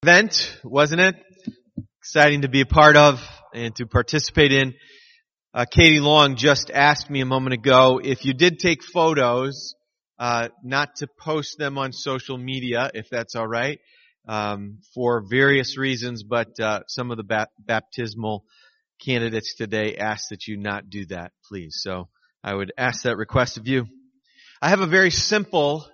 Event, wasn't it? Exciting to be a part of and to participate in. Katie Long just asked me a moment ago if you did take photos, not to post them on social media, if that's all right, for various reasons, but some of the baptismal candidates today asked that you not do that, please. So I would ask that request of you. I have a very simple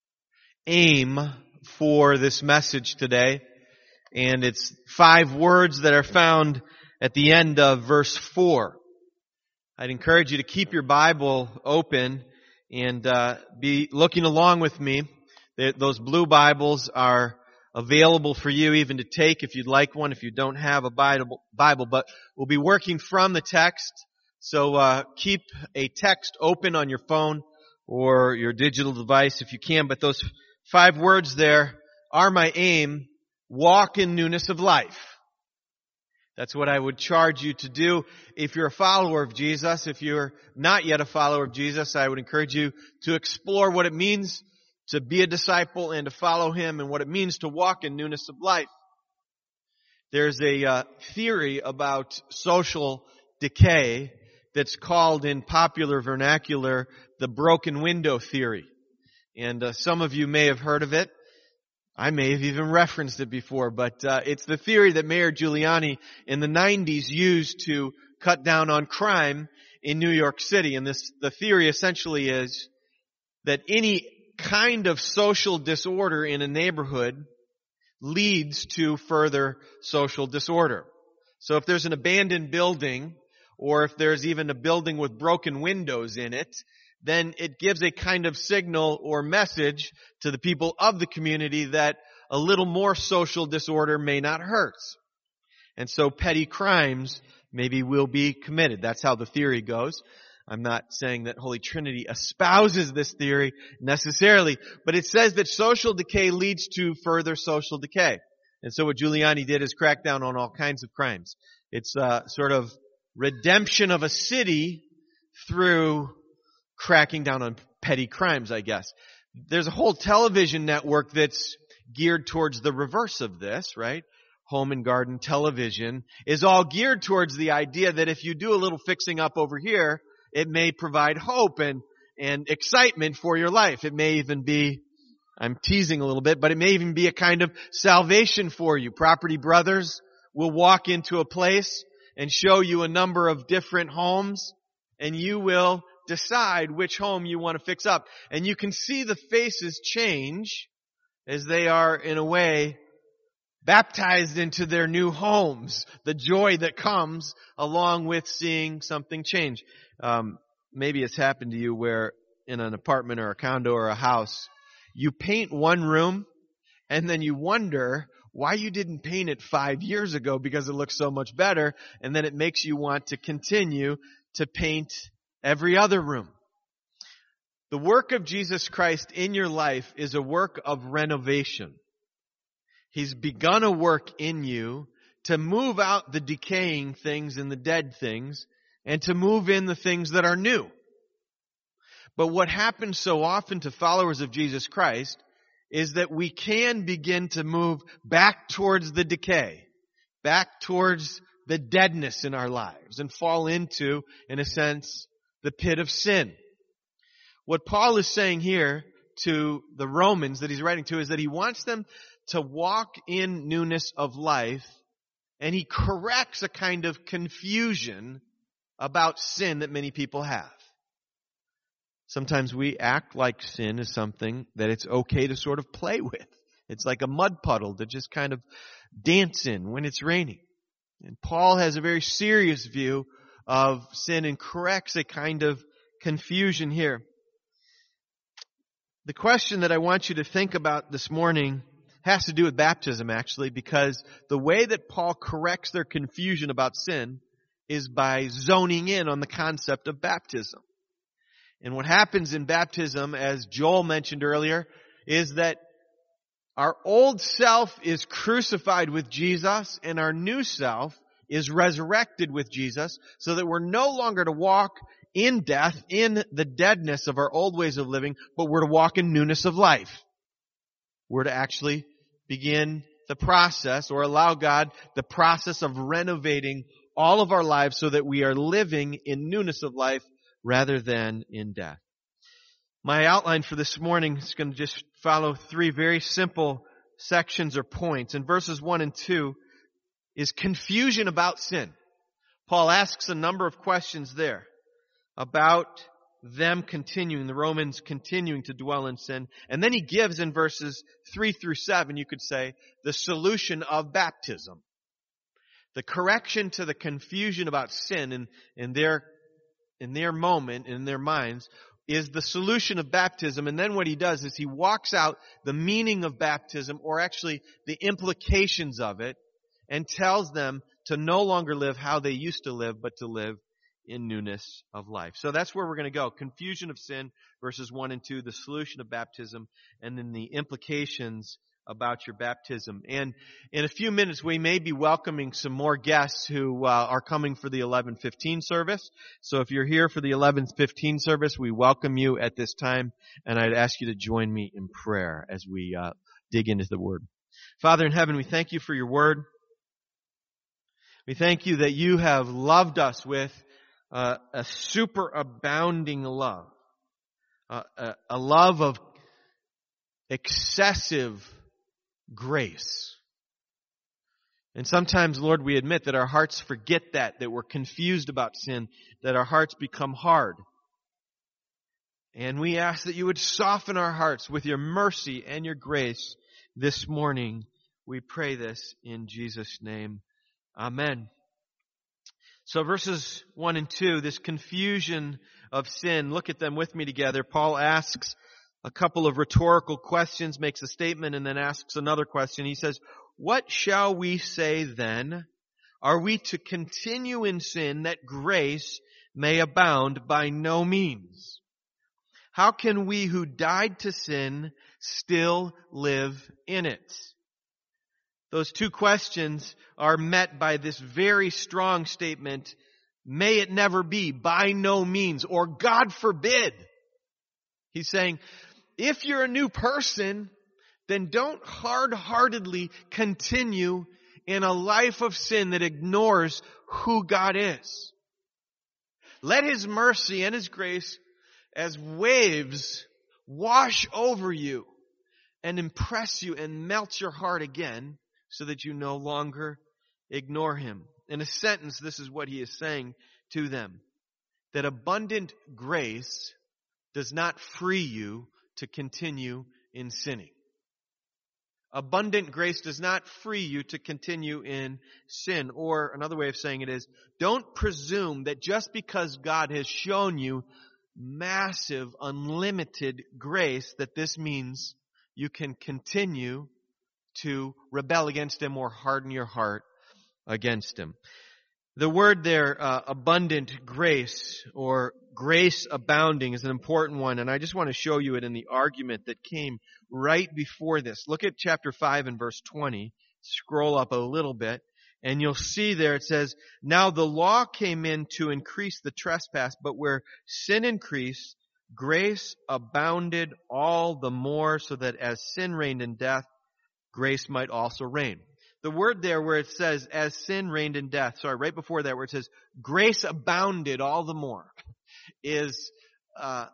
aim for this message today, and it's 5 words that are found at the end of verse 4. I'd encourage you to keep your Bible open and be looking along with me. Those blue Bibles are available for you even to take if you'd like one, if you don't have a Bible, but we'll be working from the text, so keep a text open on your phone or your digital device if you can, but those 5 words there are my aim. Walk in newness of life. That's what I would charge you to do if you're a follower of Jesus. If you're not yet a follower of Jesus, I would encourage you to explore what it means to be a disciple and to follow Him and what it means to walk in newness of life. There's a theory about social decay that's called in popular vernacular the broken window theory. And some of you may have heard of it. I may have even referenced it before, but it's the theory that Mayor Giuliani in the 90s used to cut down on crime in New York City. And the theory essentially is that any kind of social disorder in a neighborhood leads to further social disorder. So if there's an abandoned building, or if there's even a building with broken windows in it, then it gives a kind of signal or message to the people of the community that a little more social disorder may not hurt. And so petty crimes maybe will be committed. That's how the theory goes. I'm not saying that Holy Trinity espouses this theory necessarily, but it says that social decay leads to further social decay. And so what Giuliani did is crack down on all kinds of crimes. It's a sort of redemption of a city through cracking down on petty crimes, I guess. There's a whole television network that's geared towards the reverse of this, right? Home and Garden Television is all geared towards the idea that if you do a little fixing up over here, it may provide hope and excitement for your life. It may even be, I'm teasing a little bit, but it may even be a kind of salvation for you. Property Brothers will walk into a place and show you a number of different homes, and you will decide which home you want to fix up. And you can see the faces change as they are, in a way, baptized into their new homes. The joy that comes along with seeing something change. Maybe it's happened to you where in an apartment or a condo or a house, you paint one room and then you wonder why you didn't paint it 5 years ago because it looks so much better, and then it makes you want to continue to paint every other room. The work of Jesus Christ in your life is a work of renovation. He's begun a work in you to move out the decaying things and the dead things and to move in the things that are new. But what happens so often to followers of Jesus Christ is that we can begin to move back towards the decay, back towards the deadness in our lives, and fall into, in a sense, the pit of sin. What Paul is saying here to the Romans that he's writing to is that he wants them to walk in newness of life, and he corrects a kind of confusion about sin that many people have. Sometimes we act like sin is something that it's okay to sort of play with. It's like a mud puddle to just kind of dance in when it's raining. And Paul has a very serious view of sin and corrects a kind of confusion here. The question that I want you to think about this morning has to do with baptism, actually, because the way that Paul corrects their confusion about sin is by zoning in on the concept of baptism. And what happens in baptism, as Joel mentioned earlier, is that our old self is crucified with Jesus and our new self is resurrected with Jesus, so that we're no longer to walk in death, in the deadness of our old ways of living, but we're to walk in newness of life. We're to actually begin the process, or allow God the process of renovating all of our lives so that we are living in newness of life rather than in death. My outline for this morning is going to just follow three very simple sections or points. In verses 1 and 2 is confusion about sin. Paul asks a number of questions there about them continuing, the Romans continuing to dwell in sin. And then he gives in verses 3 through 7, you could say, the solution of baptism. The correction to the confusion about sin in their moment, in their minds, is the solution of baptism. And then what he does is he walks out the meaning of baptism, or actually the implications of it, and tells them to no longer live how they used to live, but to live in newness of life. So that's where we're going to go. Confusion of sin, verses 1 and 2, the solution of baptism, and then the implications about your baptism. And in a few minutes, we may be welcoming some more guests who are coming for the 11:15 service. So if you're here for the 11:15 service, we welcome you at this time, and I'd ask you to join me in prayer as we dig into the Word. Father in heaven, we thank you for your Word. We thank you that you have loved us with a superabounding love, a love of excessive grace. And sometimes, Lord, we admit that our hearts forget that we're confused about sin, that our hearts become hard. And we ask that you would soften our hearts with your mercy and your grace this morning. We pray this in Jesus' name. Amen. So verses 1 and 2, this confusion of sin, look at them with me together. Paul asks a couple of rhetorical questions, makes a statement, and then asks another question. He says, "What shall we say then? Are we to continue in sin that grace may abound? By no means. How can we who died to sin still live in it?" Those two questions are met by this very strong statement, "May it never be, by no means," or "God forbid." He's saying, if you're a new person, then don't hard-heartedly continue in a life of sin that ignores who God is. Let His mercy and His grace as waves wash over you and impress you and melt your heart again, so that you no longer ignore Him. In a sentence, this is what he is saying to them: that abundant grace does not free you to continue in sinning. Abundant grace does not free you to continue in sin. Or another way of saying it is, don't presume that just because God has shown you massive, unlimited grace, that this means you can continue to rebel against Him or harden your heart against Him. The word there, abundant grace or grace abounding, is an important one, and I just want to show you it in the argument that came right before this. Look at chapter 5 and verse 20. Scroll up a little bit, and you'll see there it says, "Now the law came in to increase the trespass, but where sin increased, grace abounded all the more, so that as sin reigned in death, grace might also reign." The word there where it says, "as sin reigned in death," right before that where it says, "grace abounded all the more," is a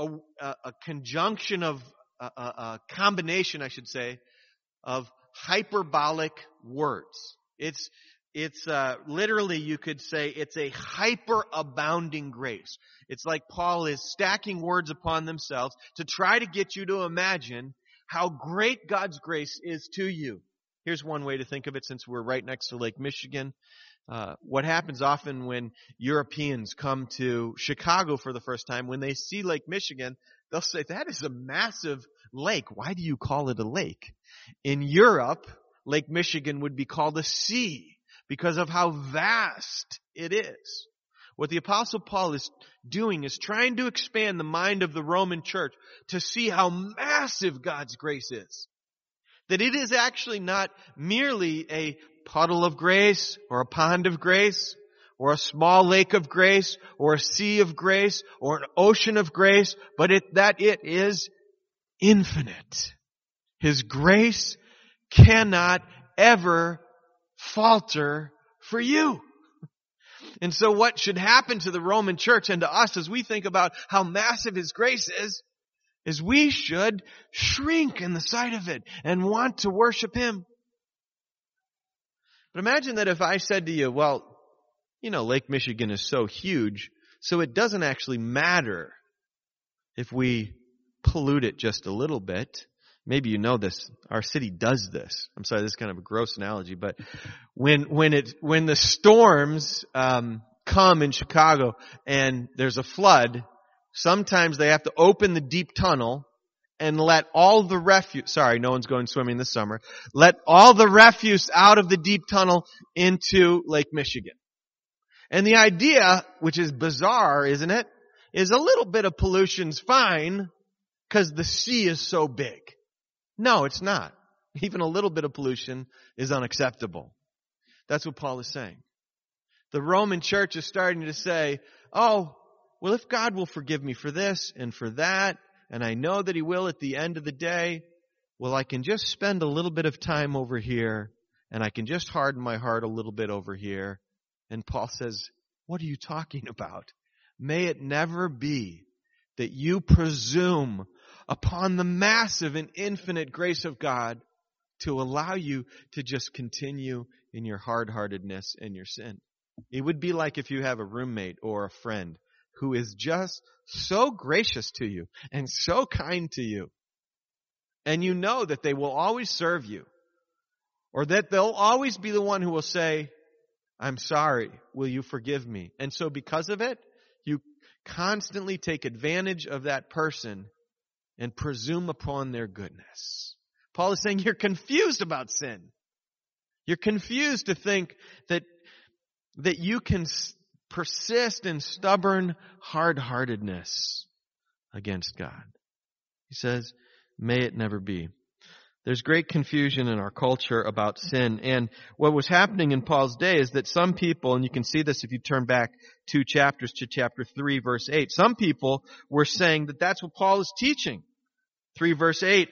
conjunction of, a combination, I should say, of hyperbolic words. It's literally, you could say, it's a hyper-abounding grace. It's like Paul is stacking words upon themselves to try to get you to imagine how great God's grace is to you. Here's one way to think of it, since we're right next to Lake Michigan. What happens often when Europeans come to Chicago for the first time, when they see Lake Michigan, they'll say, "That is a massive lake. Why do you call it a lake?" In Europe, Lake Michigan would be called a sea because of how vast it is. What the Apostle Paul is doing is trying to expand the mind of the Roman church to see how massive God's grace is. That it is actually not merely a puddle of grace or a pond of grace or a small lake of grace or a sea of grace or an ocean of grace, but that it is infinite. His grace cannot ever falter for you. And so what should happen to the Roman church and to us as we think about how massive His grace is we should shrink in the sight of it and want to worship Him. But imagine that if I said to you, well, Lake Michigan is so huge, so it doesn't actually matter if we pollute it just a little bit. Maybe you know this. Our city does this. I'm sorry, this is kind of a gross analogy, but when the storms come in Chicago and there's a flood, sometimes they have to open the deep tunnel and let all the refuse, sorry, no one's going swimming this summer, let all the refuse out of the deep tunnel into Lake Michigan. And the idea, which is bizarre, isn't it, is a little bit of pollution's fine because the sea is so big. No, it's not. Even a little bit of pollution is unacceptable. That's what Paul is saying. The Roman church is starting to say, oh, well, if God will forgive me for this and for that, and I know that He will at the end of the day, well, I can just spend a little bit of time over here, and I can just harden my heart a little bit over here. And Paul says, what are you talking about? May it never be that you presume upon the massive and infinite grace of God to allow you to just continue in your hard-heartedness and your sin. It would be like if you have a roommate or a friend who is just so gracious to you and so kind to you, and you know that they will always serve you, or that they'll always be the one who will say, I'm sorry, will you forgive me? And so because of it, you constantly take advantage of that person and presume upon their goodness. Paul is saying you're confused about sin. You're confused to think that you can persist in stubborn hard-heartedness against God. He says, may it never be. There's great confusion in our culture about sin. And what was happening in Paul's day is that some people, and you can see this if you turn back 2 chapters to chapter 3, verse 8, some people were saying that that's what Paul is teaching. 3 verse 8,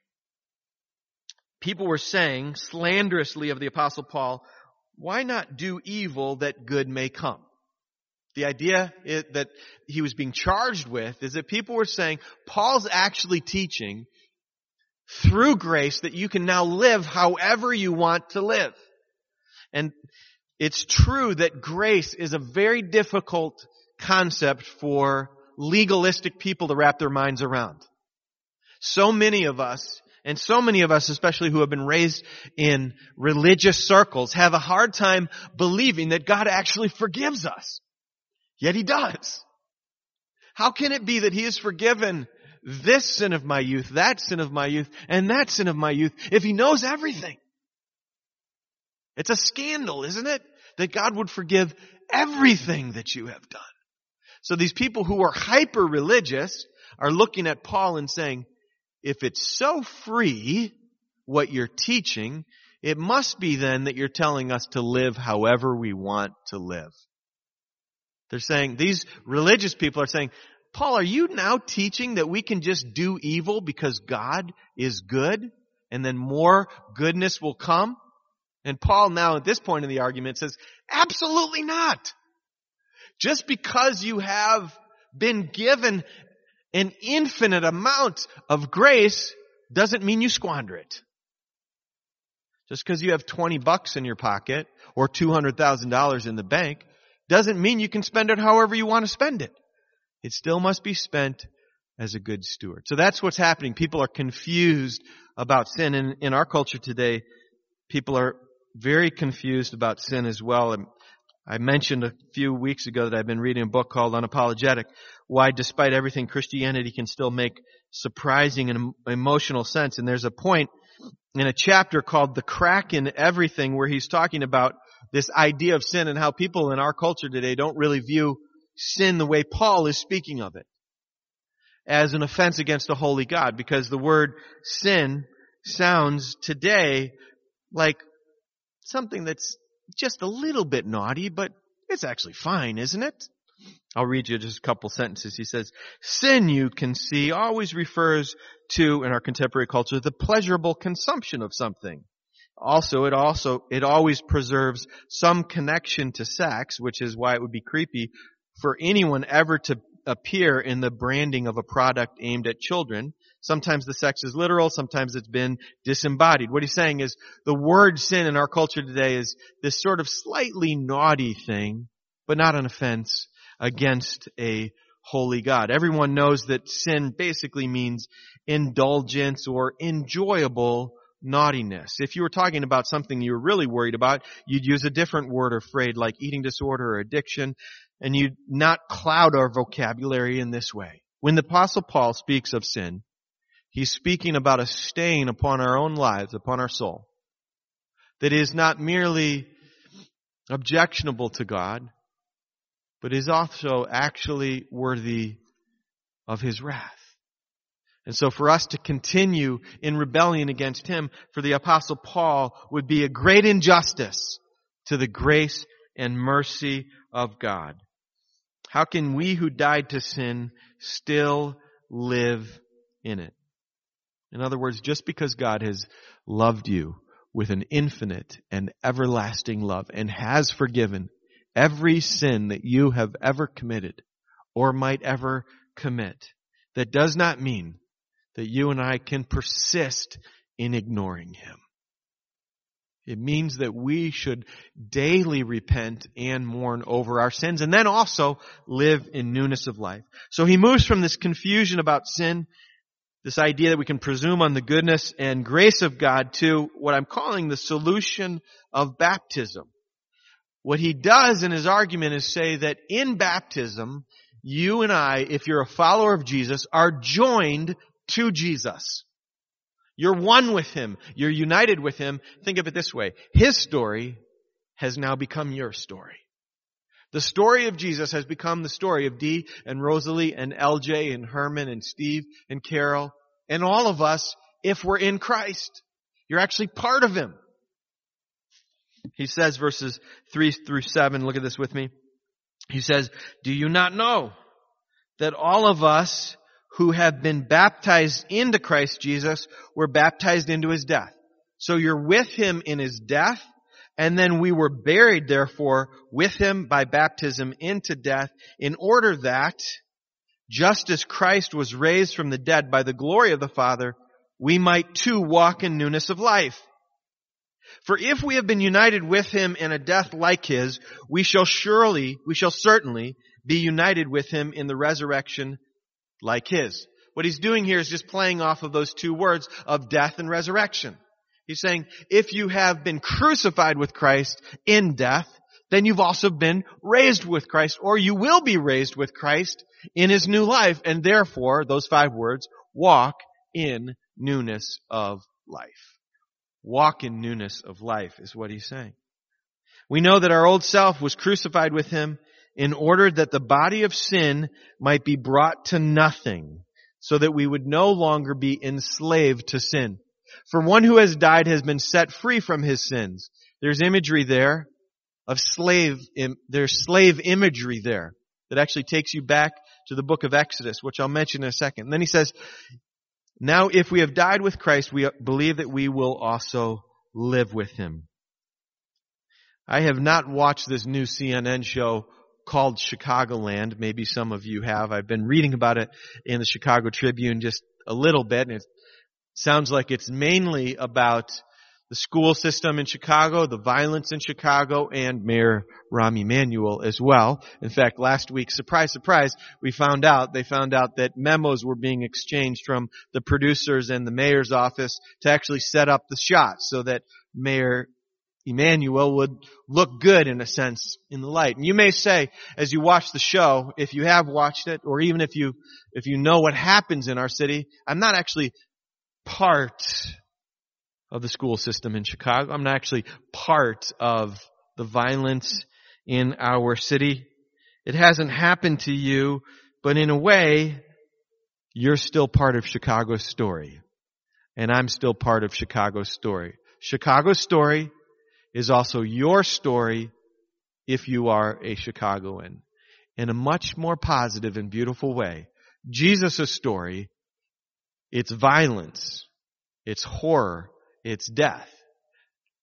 people were saying slanderously of the Apostle Paul, why not do evil that good may come? The idea that he was being charged with is that people were saying, Paul's actually teaching through grace that you can now live however you want to live. And it's true that grace is a very difficult concept for legalistic people to wrap their minds around. So many of us, especially who have been raised in religious circles, have a hard time believing that God actually forgives us. Yet He does. How can it be that He has forgiven this sin of my youth, that sin of my youth, and that sin of my youth, if He knows everything? It's a scandal, isn't it? That God would forgive everything that you have done. So these people who are hyper-religious are looking at Paul and saying, if it's so free, what you're teaching, it must be then that you're telling us to live however we want to live. They're saying, these religious people are saying, Paul, are you now teaching that we can just do evil because God is good and then more goodness will come? And Paul now at this point in the argument says, absolutely not. Just because you have been given an infinite amount of grace doesn't mean you squander it. Just because you have $20 in your pocket or $200,000 in the bank doesn't mean you can spend it however you want to spend it. It still must be spent as a good steward. So that's what's happening. People are confused about sin. And in our culture today, people are very confused about sin as well. And I mentioned a few weeks ago that I've been reading a book called Unapologetic, Why Despite Everything Christianity Can Still Make Surprising and Emotional Sense. And there's a point in a chapter called The Crack in Everything where he's talking about this idea of sin and how people in our culture today don't really view sin the way Paul is speaking of it, as an offense against a holy God, because the word sin sounds today like something that's just a little bit naughty, but it's actually fine, isn't it? I'll read you just a couple sentences. He says, sin, you can see, always refers to, in our contemporary culture, the pleasurable consumption of something. it always preserves some connection to sex, which is why it would be creepy for anyone ever to appear in the branding of a product aimed at children. Sometimes the sex is literal, sometimes it's been disembodied. What he's saying is the word sin in our culture today is this sort of slightly naughty thing, but not an offense against a holy God. Everyone knows that sin basically means indulgence or enjoyable naughtiness. If you were talking about something you were really worried about, you'd use a different word or phrase like eating disorder or addiction, and you'd not cloud our vocabulary in this way. When the Apostle Paul speaks of sin, he's speaking about a stain upon our own lives, upon our soul, that is not merely objectionable to God, but is also actually worthy of His wrath. And so for us to continue in rebellion against Him, for the Apostle Paul, would be a great injustice to the grace and mercy of God. How can we who died to sin still live in it? In other words, just because God has loved you with an infinite and everlasting love and has forgiven every sin that you have ever committed or might ever commit, that does not mean that you and I can persist in ignoring Him. It means that we should daily repent and mourn over our sins and then also live in newness of life. So he moves from this confusion about sin, this idea that we can presume on the goodness and grace of God, to what I'm calling the solution of baptism. What he does in his argument is say that in baptism, you and I, if you're a follower of Jesus, are joined to Jesus. You're one with Him. You're united with Him. Think of it this way. His story has now become your story. The story of Jesus has become the story of Dee and Rosalie and LJ and Herman and Steve and Carol and all of us if we're in Christ. You're actually part of Him. He says, verses 3 through 7, look at this with me. He says, "Do you not know that all of us who have been baptized into Christ Jesus were baptized into His death? So you're with Him in His death, and then we were buried, therefore, with Him by baptism into death, in order that, just as Christ was raised from the dead by the glory of the Father, we might too walk in newness of life. For if we have been united with Him in a death like His, we shall certainly be united with Him in the resurrection like His." What he's doing here is just playing off of those two words of death and resurrection. He's saying, if you have been crucified with Christ in death, then you've also been raised with Christ, or you will be raised with Christ in His new life. And therefore, those 5 words, walk in newness of life. Walk in newness of life is what he's saying. We know that our old self was crucified with Him in order that the body of sin might be brought to nothing, so that we would no longer be enslaved to sin. For one who has died has been set free from his sins. There's imagery there of there's slave imagery there that actually takes you back to the book of Exodus, which I'll mention in a second. And then he says, now if we have died with Christ, we believe that we will also live with Him. I have not watched this new CNN show called Chicagoland. Maybe some of you have. I've been reading about it in the Chicago Tribune just a little bit, and it sounds like it's mainly about the school system in Chicago, the violence in Chicago, and Mayor Rahm Emanuel as well. In fact, last week, surprise, surprise, they found out that memos were being exchanged from the producers and the mayor's office to actually set up the shots so that Mayor Emanuel would look good, in a sense, in the light. And you may say, as you watch the show, if you have watched it, or even if you know what happens in our city, I'm not actually part of the school system in Chicago. I'm not actually part of the violence in our city. It hasn't happened to you, but in a way, you're still part of Chicago's story. And I'm still part of Chicago's story. Chicago's story is also your story if you are a Chicagoan. In a much more positive and beautiful way. Jesus' story, it's violence, it's horror, it's death.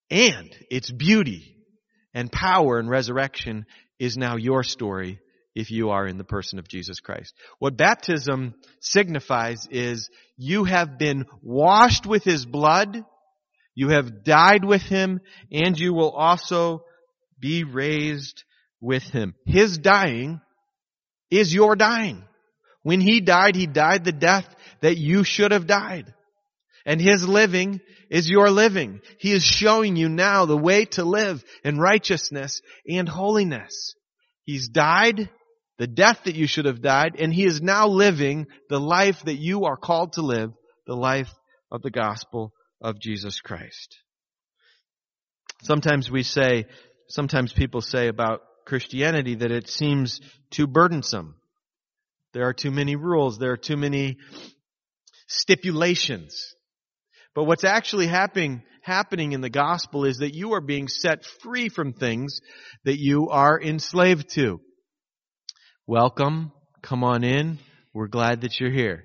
And its beauty and power and resurrection is now your story if you are in the person of Jesus Christ. What baptism signifies is you have been washed with His blood, you have died with Him, and you will also be raised with Him. His dying is your dying. When He died the death that you should have died. And His living is your living. He is showing you now the way to live in righteousness and holiness. He's died the death that you should have died, and He is now living the life that you are called to live, the life of the gospel of Jesus Christ. Sometimes people say about Christianity that it seems too burdensome. There are too many rules. There are too many stipulations. But what's actually happening in the gospel is that you are being set free from things that you are enslaved to. Welcome. Come on in. We're glad that you're here.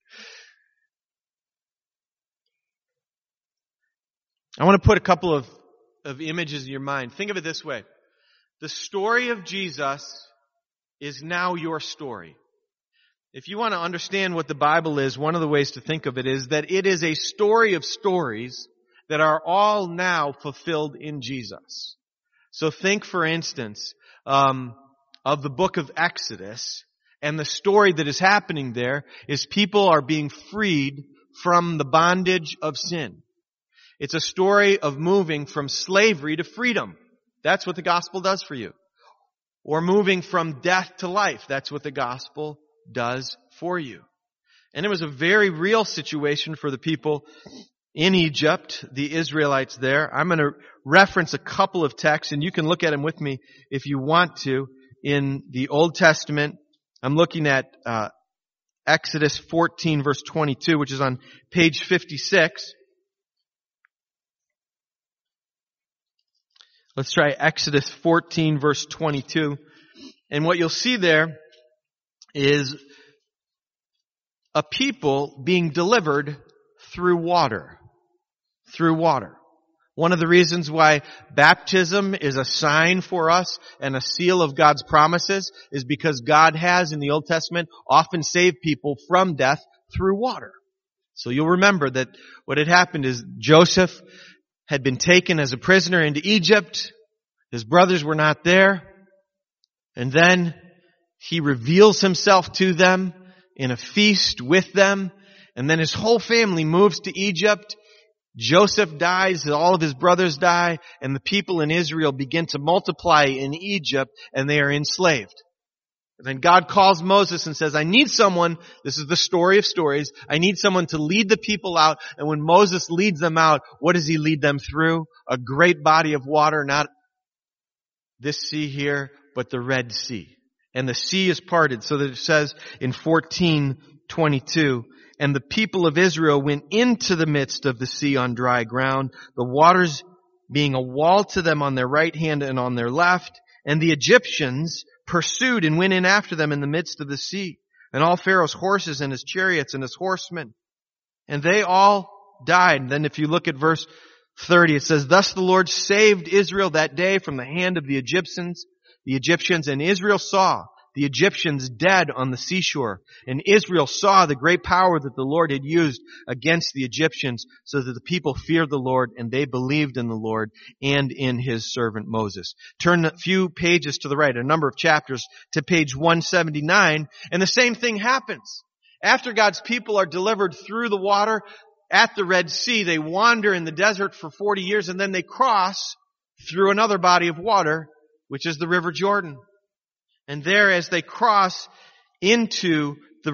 I want to put a couple of images in your mind. Think of it this way. The story of Jesus is now your story. If you want to understand what the Bible is, one of the ways to think of it is that it is a story of stories that are all now fulfilled in Jesus. So think, for instance, of the book of Exodus, and the story that is happening there is people are being freed from the bondage of sin. It's a story of moving from slavery to freedom. That's what the gospel does for you. Or moving from death to life. That's what the gospel does for you. And it was a very real situation for the people in Egypt, the Israelites there. I'm going to reference a couple of texts, and you can look at them with me if you want to. In the Old Testament, I'm looking at Exodus 14 verse 22, which is on page 56. Let's try Exodus 14 verse 22. And what you'll see there is a people being delivered through water. Through water. One of the reasons why baptism is a sign for us and a seal of God's promises is because God has in the Old Testament often saved people from death through water. So you'll remember that what had happened is Joseph had been taken as a prisoner into Egypt. His brothers were not there. And then he reveals himself to them in a feast with them. And then his whole family moves to Egypt. Joseph dies, all of his brothers die, and the people in Israel begin to multiply in Egypt, and they are enslaved. And then God calls Moses and says, I need someone, this is the story of stories, I need someone to lead the people out. And when Moses leads them out, what does he lead them through? A great body of water, not this sea here, but the Red Sea. And the sea is parted, so that it says in 14:22, and the people of Israel went into the midst of the sea on dry ground, the waters being a wall to them on their right hand and on their left. And the Egyptians pursued and went in after them in the midst of the sea, and all Pharaoh's horses and his chariots and his horsemen. And they all died. And then if you look at verse 30, it says, thus the Lord saved Israel that day from the hand of the Egyptians, and Israel saw the Egyptians dead on the seashore. And Israel saw the great power that the Lord had used against the Egyptians, so that the people feared the Lord, and they believed in the Lord and in his servant Moses. Turn a few pages to the right, a number of chapters, to page 179, and the same thing happens. After God's people are delivered through the water at the Red Sea, they wander in the desert for 40 years, and then they cross through another body of water, which is the River Jordan. And there, as they cross across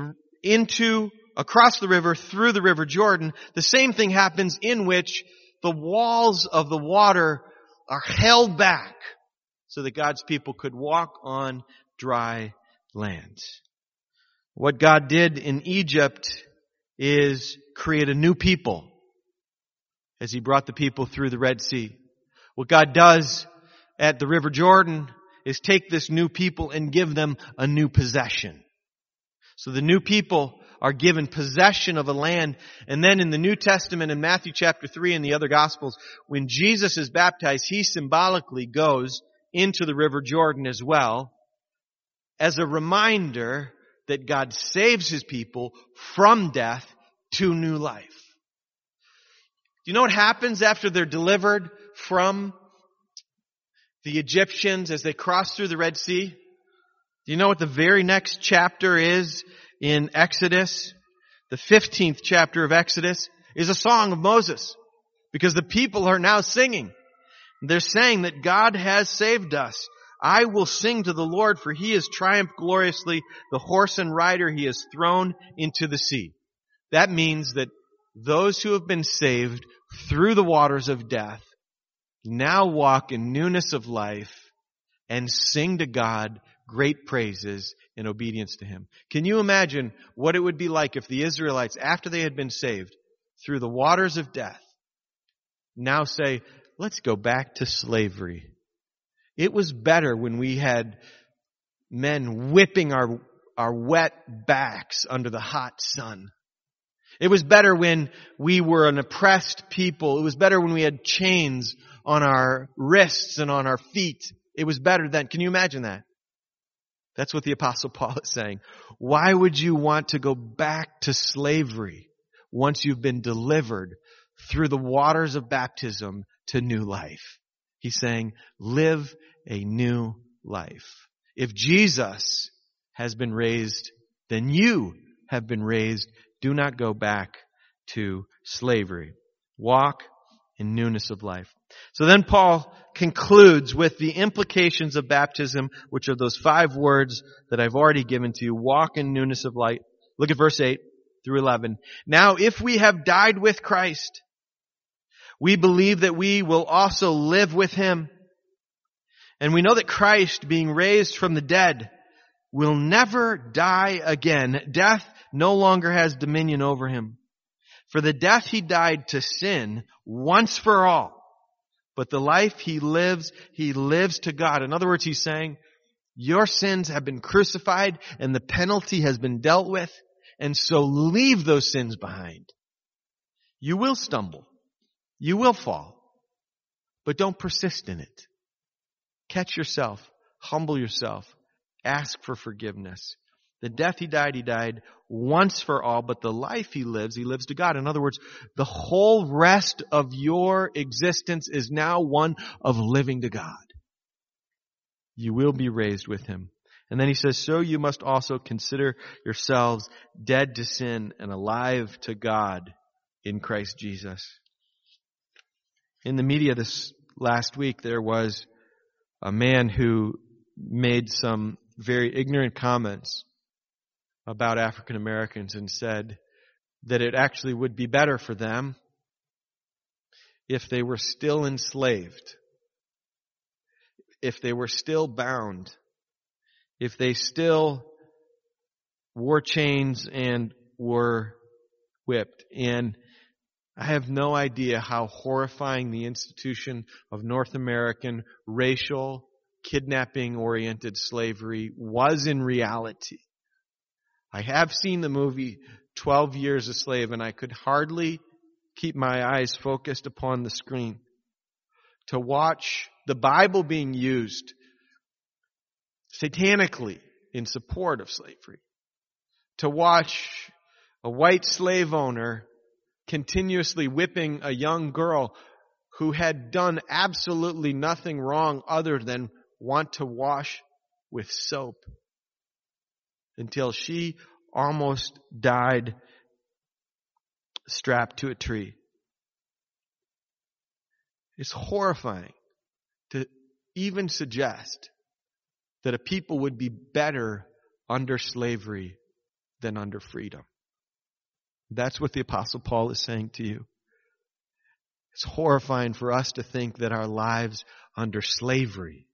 the river, through the River Jordan, the same thing happens, in which the walls of the water are held back so that God's people could walk on dry land. What God did in Egypt is create a new people as He brought the people through the Red Sea. What God does at the River Jordan is take this new people and give them a new possession. So the new people are given possession of a land. And then in the New Testament, in Matthew chapter 3 and the other Gospels, when Jesus is baptized, he symbolically goes into the River Jordan as well, as a reminder that God saves His people from death to new life. Do you know what happens after they're delivered from the Egyptians as they cross through the Red Sea? Do you know what the very next chapter is in Exodus? The 15th chapter of Exodus is a song of Moses, because the people are now singing. They're saying that God has saved us. I will sing to the Lord, for He has triumphed gloriously. The horse and rider He has thrown into the sea. That means that those who have been saved through the waters of death now walk in newness of life and sing to God great praises in obedience to Him. Can you imagine what it would be like if the Israelites, after they had been saved through the waters of death, now say, let's go back to slavery. It was better when we had men whipping our wet backs under the hot sun. It was better when we were an oppressed people. It was better when we had chains on our wrists and on our feet. It was better then. Can you imagine that? That's what the Apostle Paul is saying. Why would you want to go back to slavery once you've been delivered through the waters of baptism to new life? He's saying, live a new life. If Jesus has been raised, then you have been raised. Do not go back to slavery. Walk in newness of life. So then Paul concludes with the implications of baptism, which are those 5 words that I've already given to you. Walk in newness of life. Look at verse 8 through 11. Now, if we have died with Christ, we believe that we will also live with Him. And we know that Christ, being raised from the dead, will never die again. Death no longer has dominion over Him. For the death He died to sin once for all. But the life He lives to God. In other words, He's saying, your sins have been crucified and the penalty has been dealt with. And so leave those sins behind. You will stumble. You will fall. But don't persist in it. Catch yourself. Humble yourself. Ask for forgiveness. The death He died once for all, but the life He lives to God. In other words, the whole rest of your existence is now one of living to God. You will be raised with Him. And then he says, so you must also consider yourselves dead to sin and alive to God in Christ Jesus. In the media this last week, there was a man who made some very ignorant comments about African Americans and said that it actually would be better for them if they were still enslaved, if they were still bound, if they still wore chains and were whipped. And I have no idea how horrifying the institution of North American racial kidnapping-oriented slavery was in reality. I have seen the movie 12 Years a Slave, and I could hardly keep my eyes focused upon the screen. To watch the Bible being used satanically in support of slavery. To watch a white slave owner continuously whipping a young girl who had done absolutely nothing wrong other than want to wash with soap until she almost died strapped to a tree. It's horrifying to even suggest that a people would be better under slavery than under freedom. That's what the Apostle Paul is saying to you. It's horrifying for us to think that our lives under slavery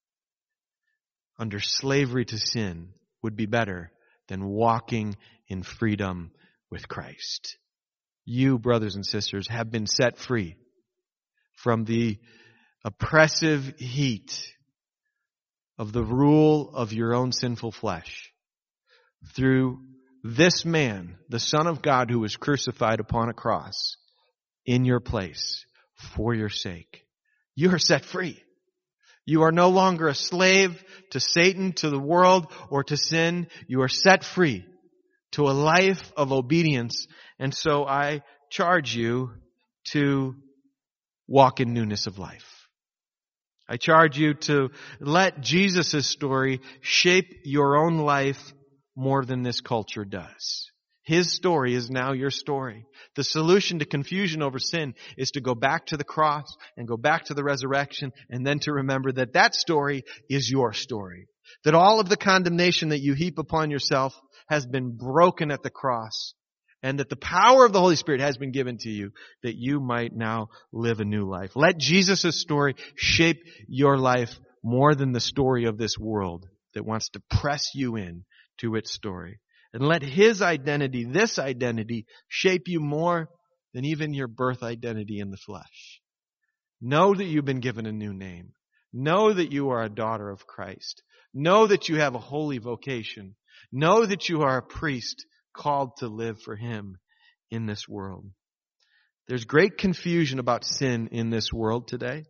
to sin, would be better than walking in freedom with Christ. You, brothers and sisters, have been set free from the oppressive heat of the rule of your own sinful flesh through this man, the Son of God, who was crucified upon a cross in your place for your sake. You are set free. You are no longer a slave to Satan, to the world, or to sin. You are set free to a life of obedience. And so I charge you to walk in newness of life. I charge you to let Jesus' story shape your own life more than this culture does. His story is now your story. The solution to confusion over sin is to go back to the cross and go back to the resurrection, and then to remember that that story is your story. That all of the condemnation that you heap upon yourself has been broken at the cross, and that the power of the Holy Spirit has been given to you that you might now live a new life. Let Jesus' story shape your life more than the story of this world that wants to press you in to its story. And let His identity, this identity, shape you more than even your birth identity in the flesh. Know that you've been given a new name. Know that you are a daughter of Christ. Know that you have a holy vocation. Know that you are a priest called to live for Him in this world. There's great confusion about sin in this world today,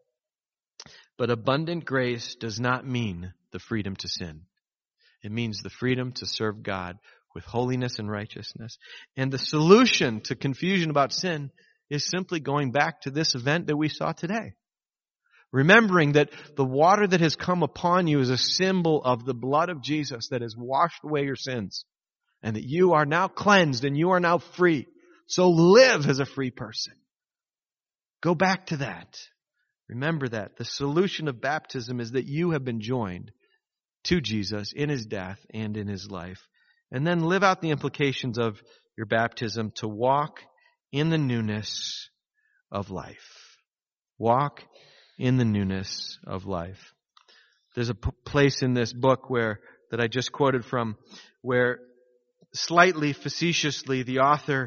but abundant grace does not mean the freedom to sin. It means the freedom to serve God with holiness and righteousness. And the solution to confusion about sin is simply going back to this event that we saw today. Remembering that the water that has come upon you is a symbol of the blood of Jesus that has washed away your sins. And that you are now cleansed and you are now free. So live as a free person. Go back to that. Remember that. The solution of baptism is that you have been joined to Jesus in His death and in His life. And then live out the implications of your baptism to walk in the newness of life. Walk in the newness of life. There's a place in this book that I just quoted from where slightly facetiously the author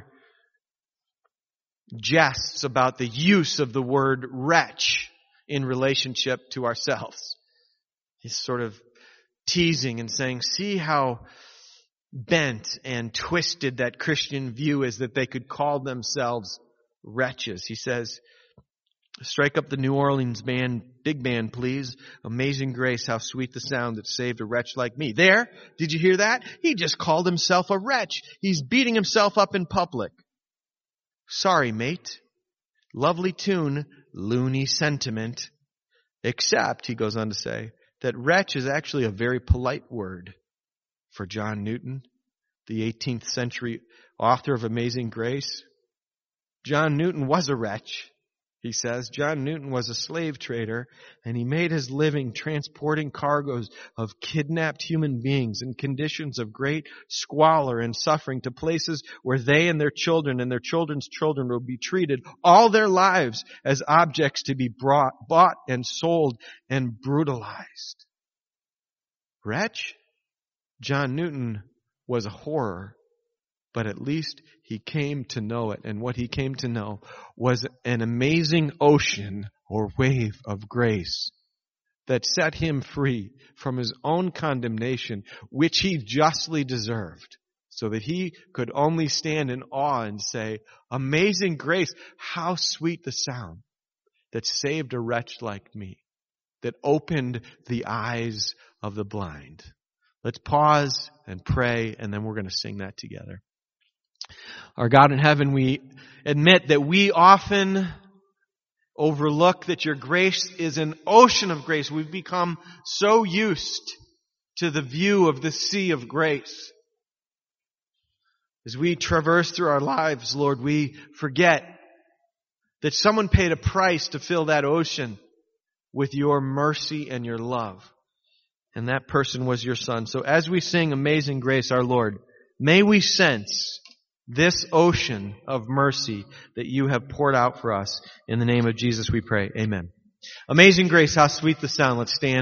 jests about the use of the word wretch in relationship to ourselves. He's sort of teasing and saying, see how bent and twisted that Christian view is that they could call themselves wretches. He says, strike up the New Orleans big band, please. Amazing grace, how sweet the sound that saved a wretch like me. There, did you hear that? He just called himself a wretch. He's beating himself up in public. Sorry, mate. Lovely tune, loony sentiment. Except, he goes on to say, that wretch is actually a very polite word for John Newton, the 18th century author of Amazing Grace. John Newton was a wretch, he says. John Newton was a slave trader, and he made his living transporting cargoes of kidnapped human beings in conditions of great squalor and suffering to places where they and their children and their children's children will be treated all their lives as objects to be bought and sold and brutalized. Wretch? John Newton was a horror, but at least he came to know it. And what he came to know was an amazing ocean or wave of grace that set him free from his own condemnation, which he justly deserved, so that he could only stand in awe and say, amazing grace, how sweet the sound that saved a wretch like me, that opened the eyes of the blind. Let's pause and pray, and then we're going to sing that together. Our God in heaven, we admit that we often overlook that your grace is an ocean of grace. We've become so used to the view of the sea of grace. As we traverse through our lives, Lord, we forget that someone paid a price to fill that ocean with your mercy and your love. And that person was your Son. So as we sing Amazing Grace, our Lord, may we sense this ocean of mercy that you have poured out for us. In the name of Jesus we pray. Amen. Amazing Grace, how sweet the sound. Let's stand.